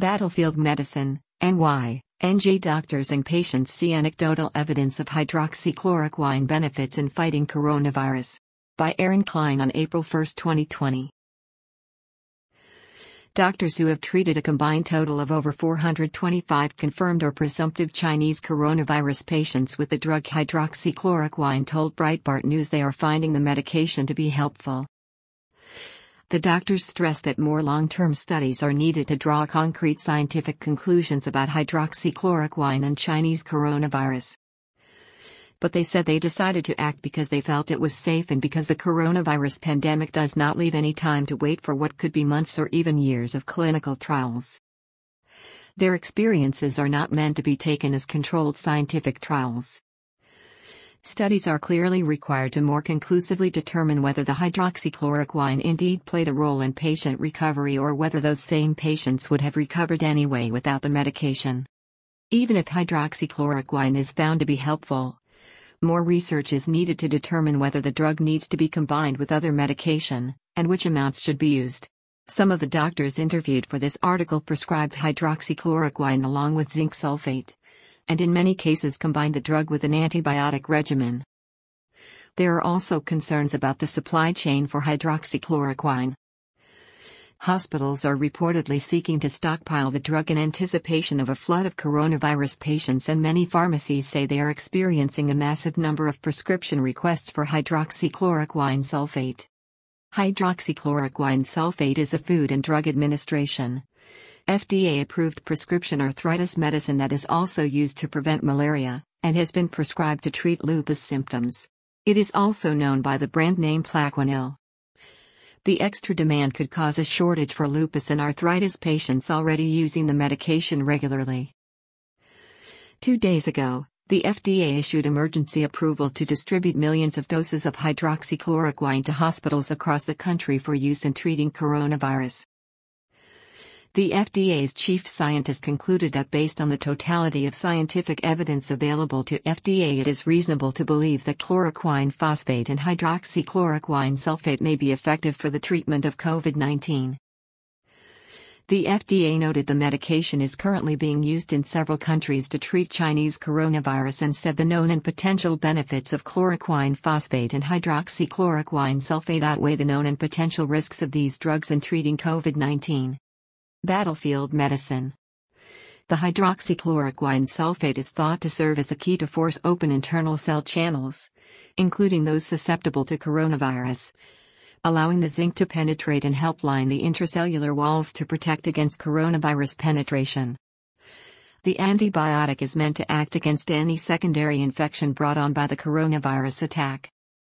Battlefield Medicine, NY doctors and patients see anecdotal evidence of hydroxychloroquine benefits in fighting coronavirus. By Aaron Klein on April 1, 2020. Doctors who have treated a combined total of over 425 confirmed or presumptive Chinese coronavirus patients with the drug hydroxychloroquine told Breitbart News they are finding the medication to be helpful. The doctors stress that more long-term studies are needed to draw concrete scientific conclusions about hydroxychloroquine and Chinese coronavirus. But they said they decided to act because they felt it was safe and because the coronavirus pandemic does not leave any time to wait for what could be months or even years of clinical trials. Their experiences are not meant to be taken as controlled scientific trials. Studies are clearly required to more conclusively determine whether the hydroxychloroquine indeed played a role in patient recovery or whether those same patients would have recovered anyway without the medication. Even if hydroxychloroquine is found to be helpful, more research is needed to determine whether the drug needs to be combined with other medication, and which amounts should be used. Some of the doctors interviewed for this article prescribed hydroxychloroquine along with zinc sulfate, and in many cases combined the drug with an antibiotic regimen. There are also concerns about the supply chain for hydroxychloroquine. Hospitals are reportedly seeking to stockpile the drug in anticipation of a flood of coronavirus patients, and many pharmacies say they are experiencing a massive number of prescription requests for hydroxychloroquine sulfate. Hydroxychloroquine sulfate is a Food and Drug Administration FDA-approved prescription arthritis medicine that is also used to prevent malaria, and has been prescribed to treat lupus symptoms. It is also known by the brand name Plaquenil. The extra demand could cause a shortage for lupus and arthritis patients already using the medication regularly. 2 days ago, the FDA issued emergency approval to distribute millions of doses of hydroxychloroquine to hospitals across the country for use in treating coronavirus. The FDA's chief scientist concluded that based on the totality of scientific evidence available to FDA, it is reasonable to believe that chloroquine phosphate and hydroxychloroquine sulfate may be effective for the treatment of COVID-19. The FDA noted the medication is currently being used in several countries to treat Chinese coronavirus and said the known and potential benefits of chloroquine phosphate and hydroxychloroquine sulfate outweigh the known and potential risks of these drugs in treating COVID-19. Battlefield Medicine. The hydroxychloroquine sulfate is thought to serve as a key to force open internal cell channels, including those susceptible to coronavirus, allowing the zinc to penetrate and help line the intracellular walls to protect against coronavirus penetration. The antibiotic is meant to act against any secondary infection brought on by the coronavirus attack.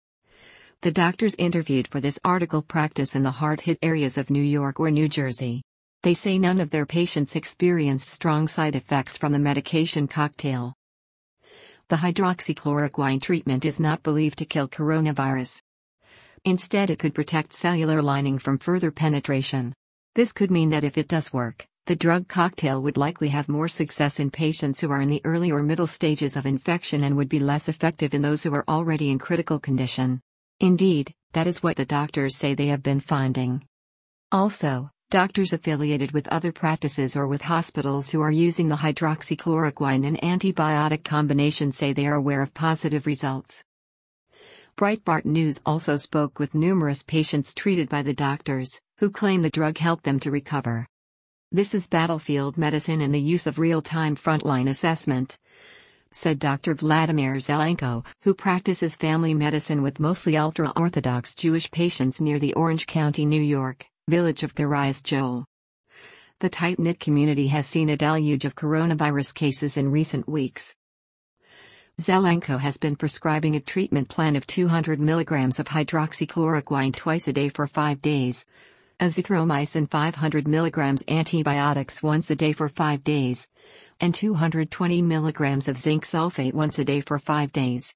The doctors interviewed for this article practice in the hard-hit areas of New York or New Jersey. They say none of their patients experienced strong side effects from the medication cocktail. The hydroxychloroquine treatment is not believed to kill coronavirus. Instead, it could protect cellular lining from further penetration. This could mean that if it does work, the drug cocktail would likely have more success in patients who are in the early or middle stages of infection and would be less effective in those who are already in critical condition. Indeed, that is what the doctors say they have been finding. Also, doctors affiliated with other practices or with hospitals who are using the hydroxychloroquine and antibiotic combination say they are aware of positive results. Breitbart News also spoke with numerous patients treated by the doctors, who claim the drug helped them to recover. This is Battlefield Medicine and the use of real-time frontline assessment, said Dr. Vladimir Zelenko, who practices family medicine with mostly ultra-Orthodox Jewish patients near the Orange County, New York, village of Kiryas Joel. The tight-knit community has seen a deluge of coronavirus cases in recent weeks. Zelenko has been prescribing a treatment plan of 200 mg of hydroxychloroquine twice a day for 5 days, azithromycin 500 mg antibiotics once a day for 5 days, and 220 mg of zinc sulfate once a day for 5 days.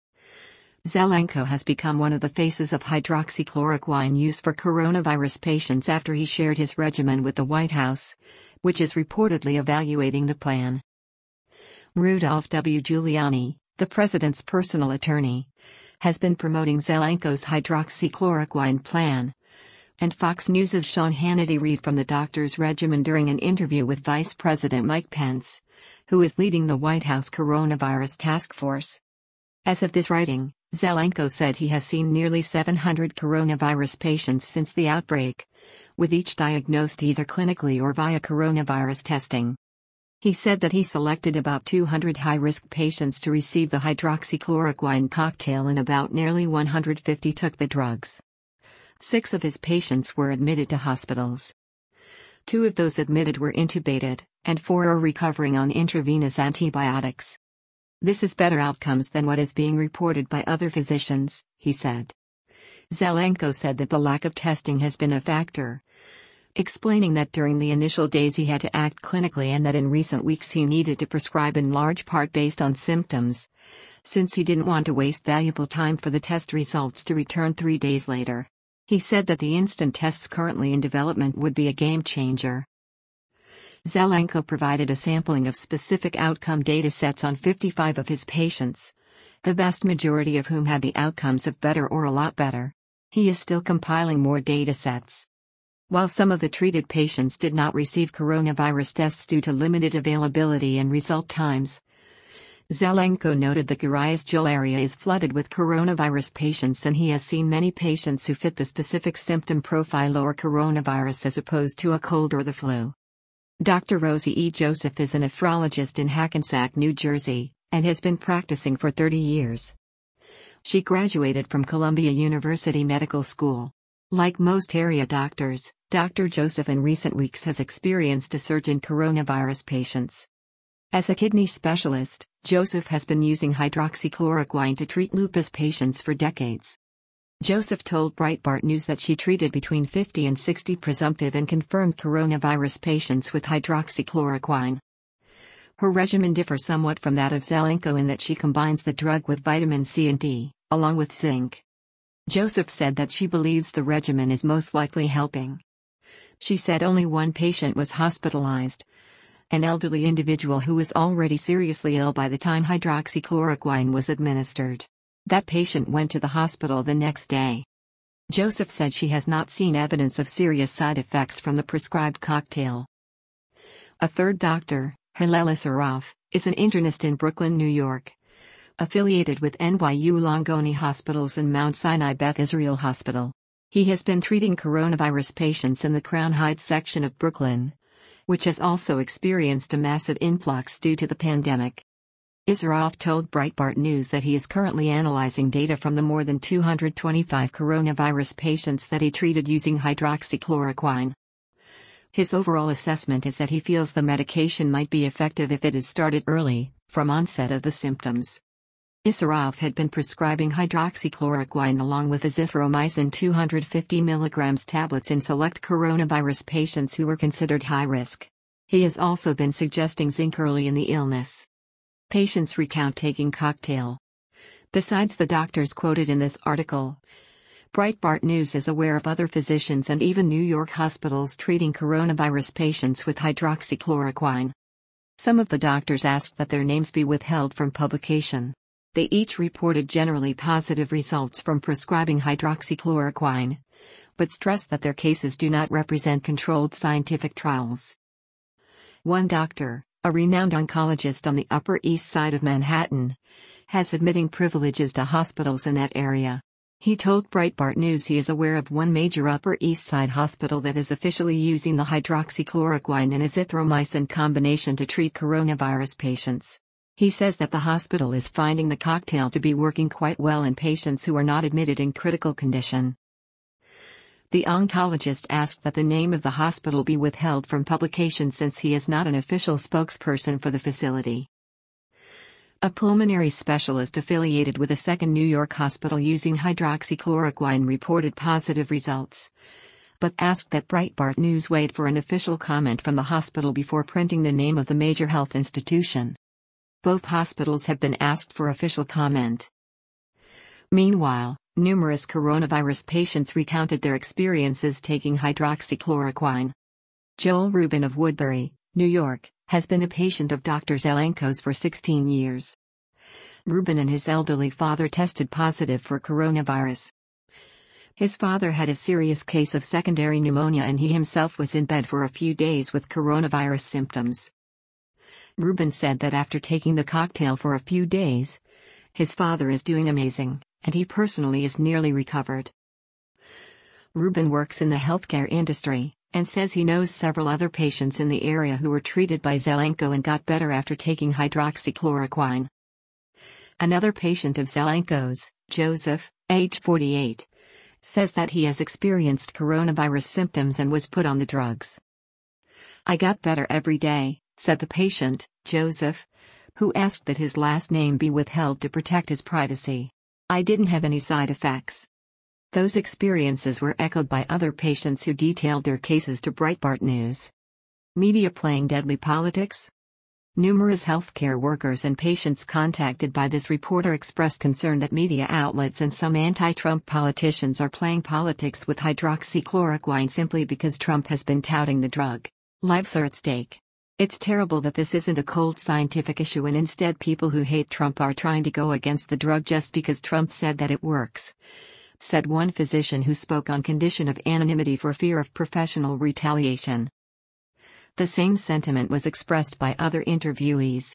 Zelenko has become one of the faces of hydroxychloroquine use for coronavirus patients after he shared his regimen with the White House, which is reportedly evaluating the plan. Rudolph W. Giuliani, the president's personal attorney, has been promoting Zelenko's hydroxychloroquine plan, And Fox News' Sean Hannity read from the doctor's regimen during an interview with Vice President Mike Pence, who is leading the White House Coronavirus Task Force. As of this writing, Zelenko said he has seen nearly 700 coronavirus patients since the outbreak, with each diagnosed either clinically or via coronavirus testing. He said that he selected about 200 high-risk patients to receive the hydroxychloroquine cocktail and about nearly 150 took the drugs. 6 of his patients were admitted to hospitals. 2 of those admitted were intubated, and 4 are recovering on intravenous antibiotics. This is better outcomes than what is being reported by other physicians, he said. Zelenko said that the lack of testing has been a factor, explaining that during the initial days he had to act clinically and that in recent weeks he needed to prescribe in large part based on symptoms, since he didn't want to waste valuable time for the test results to return 3 days later. He said that the instant tests currently in development would be a game changer. Zelenko provided a sampling of specific outcome data sets on 55 of his patients, the vast majority of whom had the outcomes of better or a lot better. He is still compiling more data sets. While some of the treated patients did not receive coronavirus tests due to limited availability and result times, Zelenko noted the Guryazgil area is flooded with coronavirus patients and he has seen many patients who fit the specific symptom profile or coronavirus as opposed to a cold or the flu. Dr. Rosie E. Joseph is a nephrologist in Hackensack, New Jersey, and has been practicing for 30 years. She graduated from Columbia University Medical School. Like most area doctors, Dr. Joseph in recent weeks has experienced a surge in coronavirus patients. As a kidney specialist, Joseph has been using hydroxychloroquine to treat lupus patients for decades. Joseph told Breitbart News that she treated between 50 and 60 presumptive and confirmed coronavirus patients with hydroxychloroquine. Her regimen differs somewhat from that of Zelenko in that she combines the drug with vitamin C and D, along with zinc. Joseph said that she believes the regimen is most likely helping. She said only one patient was hospitalized, an elderly individual who was already seriously ill by the time hydroxychloroquine was administered. That patient went to the hospital the next day. Joseph said she has not seen evidence of serious side effects from the prescribed cocktail. A third doctor, Hillel Issaroff, is an internist in Brooklyn, New York, affiliated with NYU Langone Hospitals and Mount Sinai Beth Israel Hospital. He has been treating coronavirus patients in the Crown Heights section of Brooklyn, which has also experienced a massive influx due to the pandemic. Issaroff told Breitbart News that he is currently analyzing data from the more than 225 coronavirus patients that he treated using hydroxychloroquine. His overall assessment is that he feels the medication might be effective if it is started early, from onset of the symptoms. Issaroff had been prescribing hydroxychloroquine along with azithromycin 250 mg tablets in select coronavirus patients who were considered high risk. He has also been suggesting zinc early in the illness. Patients recount taking cocktail. Besides the doctors quoted in this article, Breitbart News is aware of other physicians and even New York hospitals treating coronavirus patients with hydroxychloroquine. Some of the doctors asked that their names be withheld from publication. They each reported generally positive results from prescribing hydroxychloroquine, but stressed that their cases do not represent controlled scientific trials. One doctor, a renowned oncologist on the Upper East Side of Manhattan, has admitting privileges to hospitals in that area. He told Breitbart News he is aware of one major Upper East Side hospital that is officially using the hydroxychloroquine and azithromycin combination to treat coronavirus patients. He says that the hospital is finding the cocktail to be working quite well in patients who are not admitted in critical condition. The oncologist asked that the name of the hospital be withheld from publication since he is not an official spokesperson for the facility. A pulmonary specialist affiliated with a second New York hospital using hydroxychloroquine reported positive results, but asked that Breitbart News wait for an official comment from the hospital before printing the name of the major health institution. Both hospitals have been asked for official comment. Meanwhile, numerous coronavirus patients recounted their experiences taking hydroxychloroquine. Joel Rubin of Woodbury, New York, has been a patient of Dr. Zelenko's for 16 years. Rubin and his elderly father tested positive for coronavirus. His father had a serious case of secondary pneumonia and he himself was in bed for a few days with coronavirus symptoms. Ruben said that after taking the cocktail for a few days, his father is doing amazing, and he personally is nearly recovered. Ruben works in the healthcare industry, and says he knows several other patients in the area who were treated by Zelenko and got better after taking hydroxychloroquine. Another patient of Zelenko's, Joseph, age 48, says that he has experienced coronavirus symptoms and was put on the drugs. "I got better every day," said the patient, Joseph, who asked that his last name be withheld to protect his privacy. "I didn't have any side effects." Those experiences were echoed by other patients who detailed their cases to Breitbart News. Media playing deadly politics? Numerous healthcare workers and patients contacted by this reporter expressed concern that media outlets and some anti-Trump politicians are playing politics with hydroxychloroquine simply because Trump has been touting the drug. Lives are at stake. It's terrible that this isn't a cold scientific issue and instead people who hate Trump are trying to go against the drug just because Trump said that it works, said one physician who spoke on condition of anonymity for fear of professional retaliation. The same sentiment was expressed by other interviewees.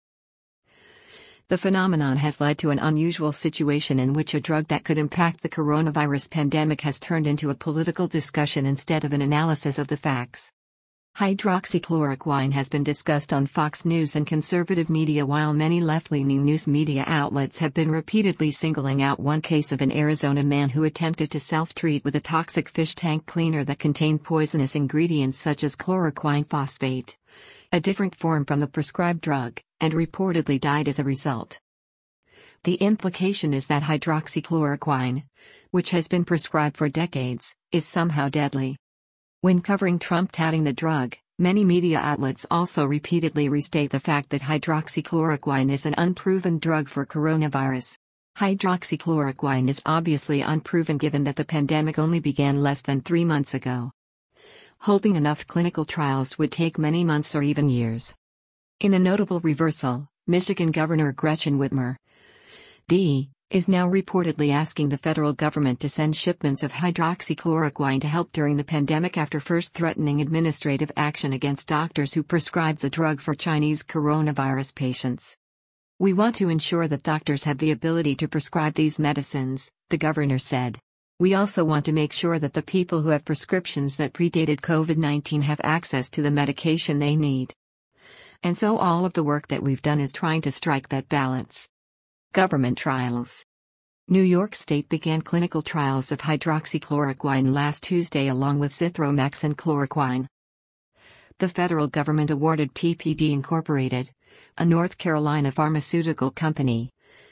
The phenomenon has led to an unusual situation in which a drug that could impact the coronavirus pandemic has turned into a political discussion instead of an analysis of the facts. Hydroxychloroquine has been discussed on Fox News and conservative media while many left-leaning news media outlets have been repeatedly singling out one case of an Arizona man who attempted to self-treat with a toxic fish tank cleaner that contained poisonous ingredients such as chloroquine phosphate, a different form from the prescribed drug, and reportedly died as a result. The implication is that hydroxychloroquine, which has been prescribed for decades, is somehow deadly. When covering Trump touting the drug, many media outlets also repeatedly restate the fact that hydroxychloroquine is an unproven drug for coronavirus. Hydroxychloroquine is obviously unproven given that the pandemic only began less than 3 months ago. Holding enough clinical trials would take many months or even years. In a notable reversal, Michigan Governor Gretchen Whitmer, D., is now reportedly asking the federal government to send shipments of hydroxychloroquine to help during the pandemic after first threatening administrative action against doctors who prescribe the drug for Chinese coronavirus patients. "We want to ensure that doctors have the ability to prescribe these medicines," the governor said. "We also want to make sure that the people who have prescriptions that predated COVID-19 have access to the medication they need. And so all of the work that we've done is trying to strike that balance." Government trials. New York State began clinical trials of hydroxychloroquine last Tuesday along with zithromax and chloroquine. The federal government awarded PPD Incorporated, a North Carolina pharmaceutical company,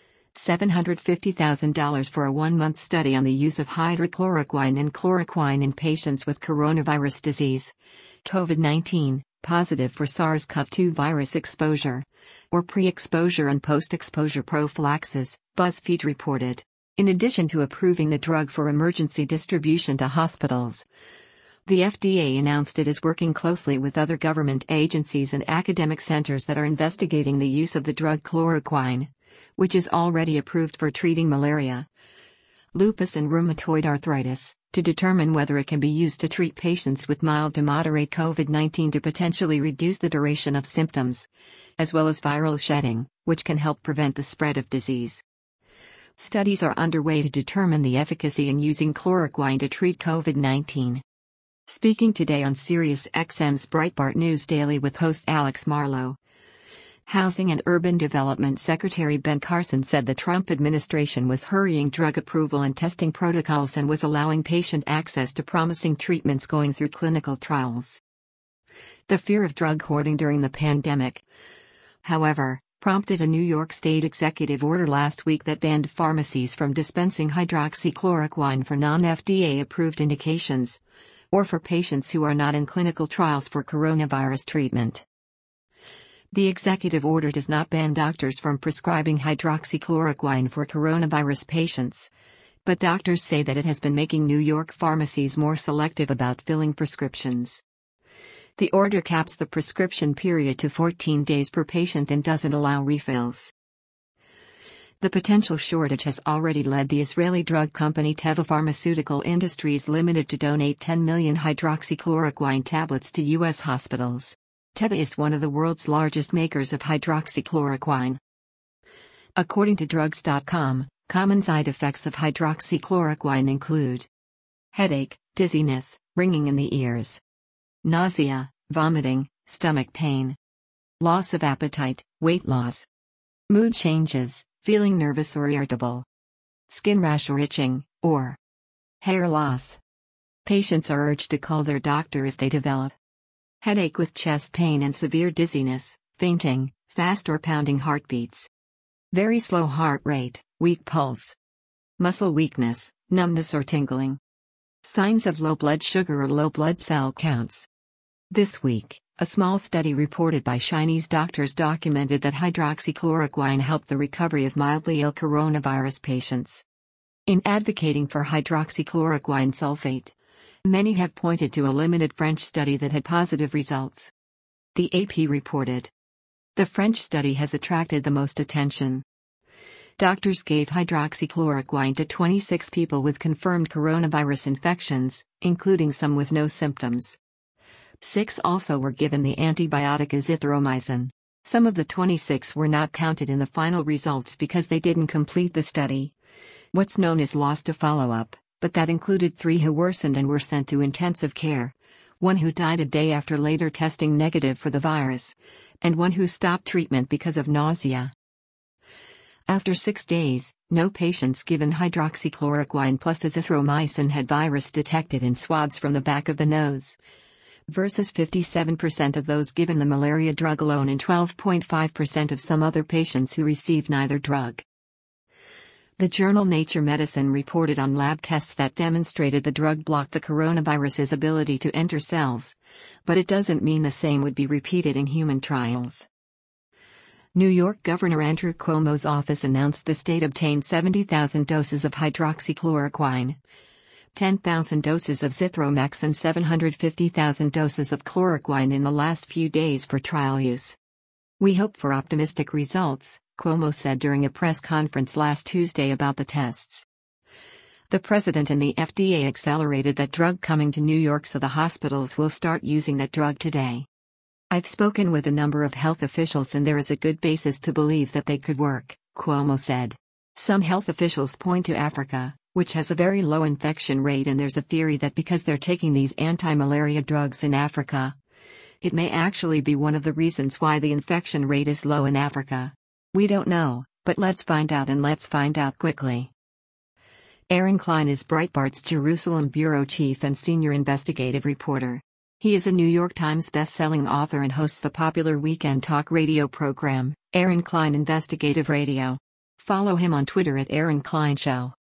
$750,000 for a 1-month study on the use of hydrochloroquine and chloroquine in patients with coronavirus disease, COVID-19, positive for SARS-CoV-2 virus exposure, or pre-exposure and post-exposure prophylaxis, BuzzFeed reported. In addition to approving the drug for emergency distribution to hospitals, the FDA announced it is working closely with other government agencies and academic centers that are investigating the use of the drug chloroquine, which is already approved for treating malaria, lupus and rheumatoid arthritis, to determine whether it can be used to treat patients with mild to moderate COVID-19 to potentially reduce the duration of symptoms, as well as viral shedding, which can help prevent the spread of disease. Studies are underway to determine the efficacy in using chloroquine to treat COVID-19. Speaking today on SiriusXM's Breitbart News Daily with host Alex Marlow, Housing and Urban Development Secretary Ben Carson said the Trump administration was hurrying drug approval and testing protocols and was allowing patient access to promising treatments going through clinical trials. The fear of drug hoarding during the pandemic, however, prompted a New York State executive order last week that banned pharmacies from dispensing hydroxychloroquine for non-FDA-approved indications, or for patients who are not in clinical trials for coronavirus treatment. The executive order does not ban doctors from prescribing hydroxychloroquine for coronavirus patients, but doctors say that it has been making New York pharmacies more selective about filling prescriptions. The order caps the prescription period to 14 days per patient and doesn't allow refills. The potential shortage has already led the Israeli drug company Teva Pharmaceutical Industries Limited to donate 10 million hydroxychloroquine tablets to U.S. hospitals. Teva is one of the world's largest makers of hydroxychloroquine. According to drugs.com, common side effects of hydroxychloroquine include headache, dizziness, ringing in the ears, nausea, vomiting, stomach pain, loss of appetite, weight loss, mood changes, feeling nervous or irritable, skin rash or itching, or hair loss. Patients are urged to call their doctor if they develop headache with chest pain and severe dizziness, fainting, fast or pounding heartbeats, very slow heart rate, weak pulse, muscle weakness, numbness or tingling, signs of low blood sugar or low blood cell counts. This week, a small study reported by Chinese doctors documented that hydroxychloroquine helped the recovery of mildly ill coronavirus patients. In advocating for hydroxychloroquine sulfate, many have pointed to a limited French study that had positive results. The AP reported. The French study has attracted the most attention. Doctors gave hydroxychloroquine to 26 people with confirmed coronavirus infections, including some with no symptoms. 6 also were given the antibiotic azithromycin. Some of the 26 were not counted in the final results because they didn't complete the study. What's known as loss to follow-up, but that included 3 who worsened and were sent to intensive care, 1 who died a day after later testing negative for the virus, and 1 who stopped treatment because of nausea. After 6 days, no patients given hydroxychloroquine plus azithromycin had virus detected in swabs from the back of the nose, versus 57% of those given the malaria drug alone and 12.5% of some other patients who received neither drug. The journal Nature Medicine reported on lab tests that demonstrated the drug blocked the coronavirus's ability to enter cells, but it doesn't mean the same would be repeated in human trials. New York Governor Andrew Cuomo's office announced the state obtained 70,000 doses of hydroxychloroquine, 10,000 doses of zithromax and 750,000 doses of chloroquine in the last few days for trial use. We hope for optimistic results, Cuomo said during a press conference last Tuesday about the tests. The president and the FDA accelerated that drug coming to New York, so the hospitals will start using that drug today. I've spoken with a number of health officials and there is a good basis to believe that they could work, Cuomo said. Some health officials point to Africa, which has a very low infection rate, and there's a theory that because they're taking these anti-malaria drugs in Africa, it may actually be one of the reasons why the infection rate is low in Africa. We don't know, but let's find out, and let's find out quickly. Aaron Klein is Breitbart's Jerusalem bureau chief and senior investigative reporter. He is a New York Times best-selling author and hosts the popular weekend talk radio program, Aaron Klein Investigative Radio. Follow him on Twitter at Aaron Klein Show.